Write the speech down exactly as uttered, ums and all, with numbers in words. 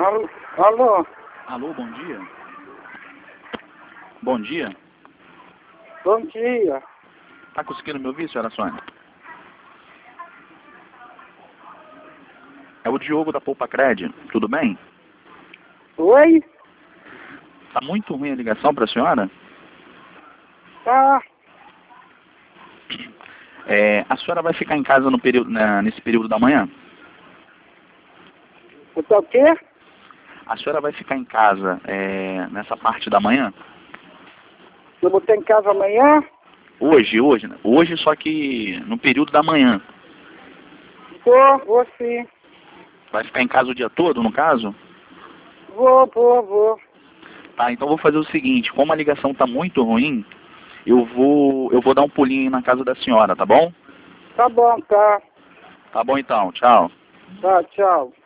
Alô? Alô? Alô, bom dia. Bom dia. Bom dia. Tá conseguindo me ouvir, senhora Sônia? É o Diogo da Poupa Cred, tudo bem? Oi? Tá muito ruim a ligação para a senhora? Tá. É, a senhora vai ficar em casa no período, né, nesse período da manhã? Eu tô o quê? A senhora vai ficar em casa é, nessa parte da manhã? Eu vou ter em casa amanhã? Hoje, hoje, né? Hoje, só que no período da manhã. Vou, vou sim. Vai ficar em casa o dia todo, no caso? Vou, vou, vou. Tá, então vou fazer o seguinte, como a ligação tá muito ruim, eu vou, eu vou dar um pulinho na casa da senhora, tá bom? Tá bom, tá. Tá bom então, tchau. Tá, tchau.